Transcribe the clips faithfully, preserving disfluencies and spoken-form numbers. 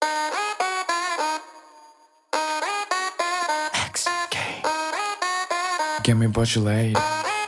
X K Give me what you laid.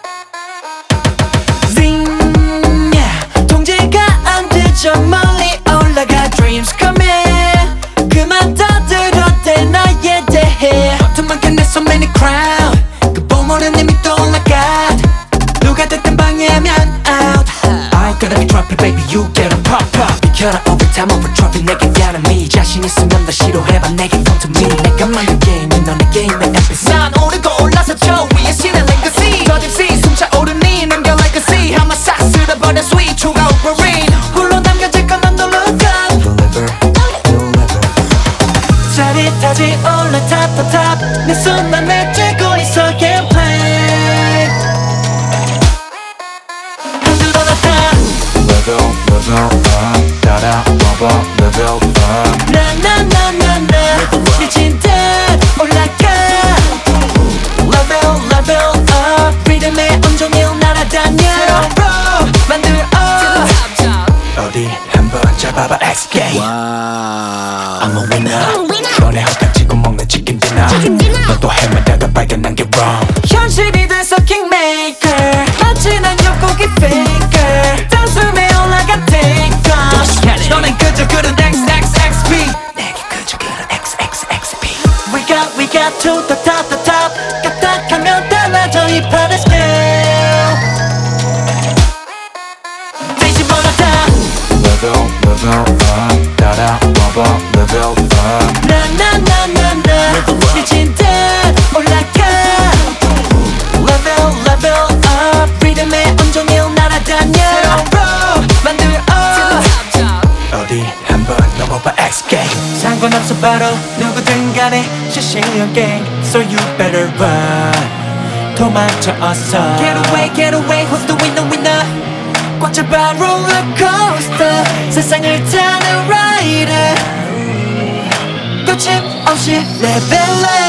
Zing, yeah. 통제가 안 되죠. 멀리 올라가 dreams coming. 그만 떠들어대 나에 대해. 어둠만큼 내 so many crown. 그 봄오는 이미 또 올라가. 누가 됐든 방해하면 out. I gotta be trophy baby you get a pop pop. 비켜라 overtime over trophy 내게 미안한 me. 자신 있으면 더 시도해봐 내게 come to me. 내가 만든 게임이 너네 게임의 에피소드. 난 오르고 올라서 저 위에 신의 legacy. 더 딥시 숨차오르니 남겨 legacy. 한마 싹 쓸어버려 sweet 추가 Wolverine. 홀로 남겨질 건 넌 놀러 가. Deliver, deliver. 짜릿하지 올라 top top top. 내 손만 내쥐고 있어 gameplay. 흔들어 놨다. Level, level up. 따라 와봐 level up. 나나나나나 미친 듯 올라가. Level level up. 리듬에 온종일 날아다녀. 새로운 flow 만들어. 어디 한번 잡아봐 X K. I'm a winner. 너네 헛딱지고 먹는 치킨 디너. 너도 헤매다가 발견한 게 wrong. 현실이 돼서 킹메이커. 마치 난 욕고기 faker. 단숨에 올라가 take off. 너넨 그저 그런 X X X P. 내게 그저 그런 X X X P. We got we got to the top the top. 까딱하면 달라져 이 판의 scale. 뒤집어놨다. Level, level up. 따라 와봐 level up. 나나나나나 미친 듯 올라가. Level level up. 리듬에 온종일 날아다녀. 새로운 flow 만들어. 어디 한번 넘어봐 X K. 상관없어 바로 누구든 간에 실시간 게임. So you better run. 도망쳐 어서. Get away get away who's the winner winner. 꽉 잡아 롤러코스터. 세상을 타는 라이더. 거침없이 레벨업.